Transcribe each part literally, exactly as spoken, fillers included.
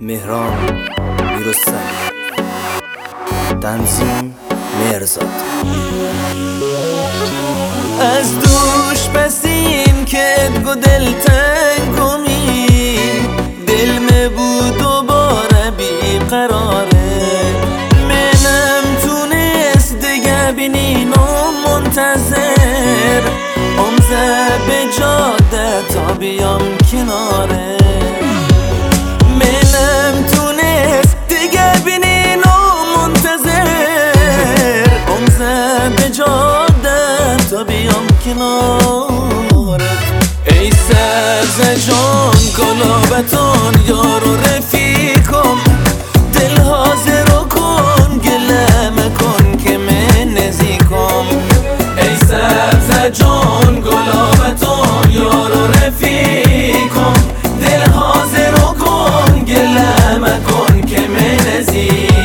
مهران میرستمی، تنظیم مرزاد. از دوش بسیم که گو دل تنگمی، دل می بود دوباره بیقراره. منم تونست دیگه بینین و منتظر امزه به جاده تا بیام کناره. منم تونست دیگه بینین و منتظر امزه به جاده تا بیام کناره. ای سبزه جان گلابتان یار و رفیقم، دل حاضر کن گله مکن که من نزیکم. ای سبزه جان گلابتان یار و رفیقم، دل حاضر کن گله مکن که من نزیکم.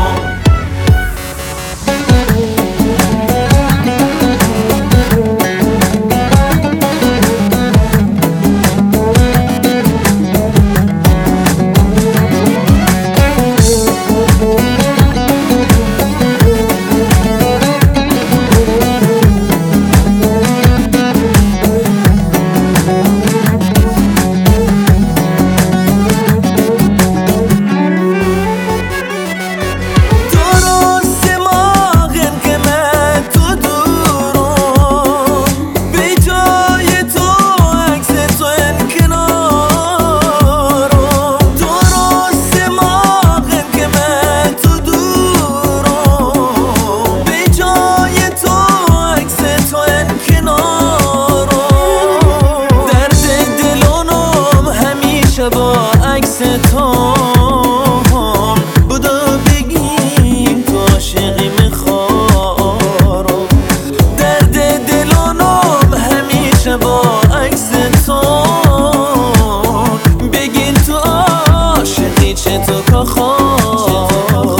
با عکس تو بودا بگیم تو عاشقی میخوارم. درد دلانم همیشه با عکس تو بگین تو عاشقی چه تو که خوارم.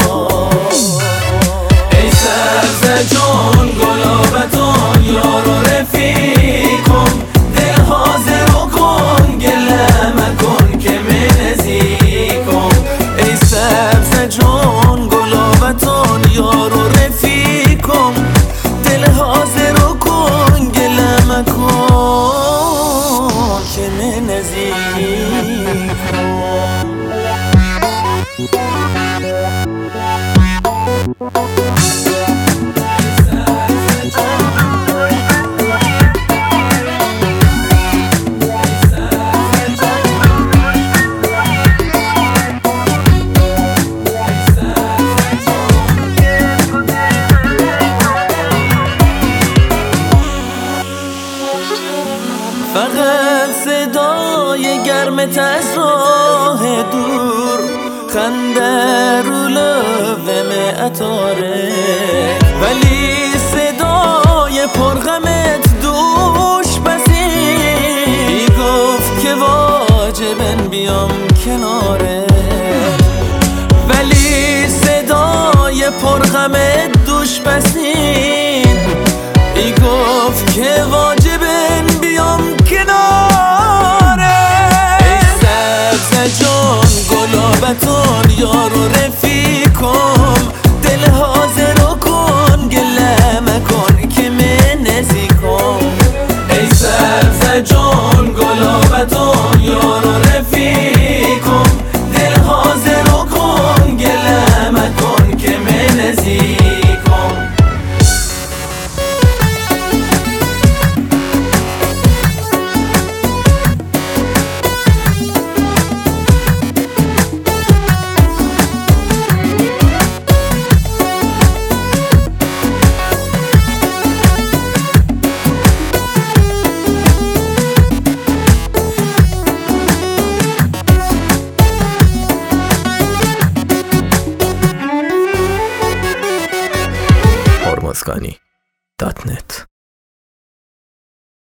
ای سبزه جان گلابتان یار و رفیقم، دل حاضر کن گله مکن که من نزیکم. ای سبزه جان گلابتان یار و رفیقم، دل حاضر کن گله مکن که من نزیکم. فقط صدای گرمت از راه دور، خنده رو لبم عطاره، ولی صدای پرغمت دوش بسی گفت که واجبن بیام کناره. ولی صدای پرغمت دوش بسی ای گفت که واجبن بیام کناره. ای سبزه جان گلابتان یار و رفیقم، دل حاضر کن گله مکن که من نزیکم. ای سبزه جان گلابتان یار و رفیقم، دل حاضر کن گله مکن که من نزیکم. هرمزگانی دات نت